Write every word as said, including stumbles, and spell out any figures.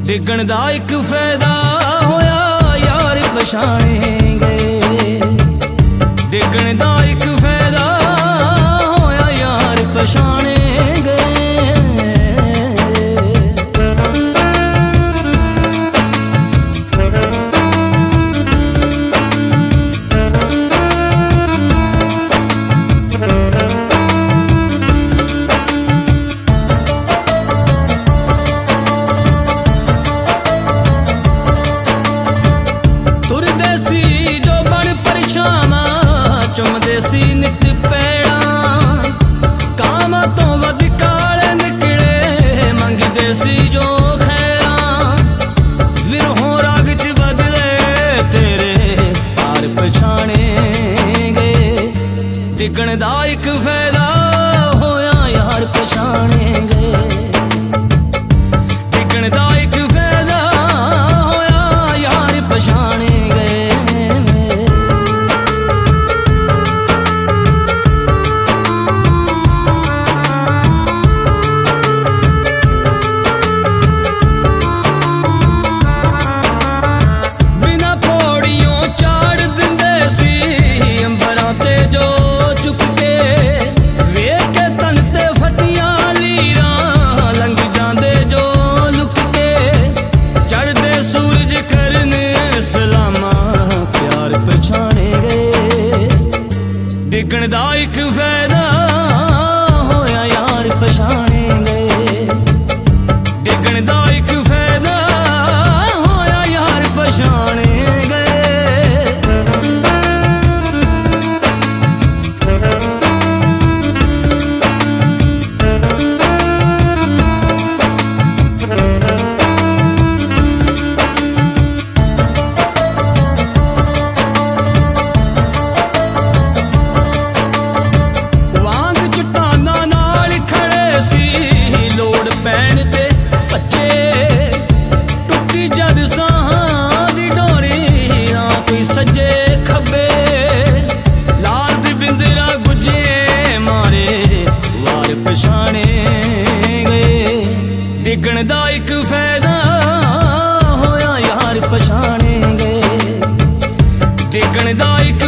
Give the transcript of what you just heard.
डिगण दा एक फायदा होया यार पछाणे गए। डिगण दा एक फायदा होया यार पछाणे डिगण दा एक फायदा होया यार पछाणे गए। डिगण दा एक फायदा होया यार पछाणे गए। बिना पौड़ियों चाड़ दिंदे सी अंबरां ते जो डिगण दा एक फायदा होया यार पछाणे गए। डिगण दा एक फायदा होया यार पछाणे गए। डिगण दा एक फायदा होया यार पछाणे गए। डिगण दा एक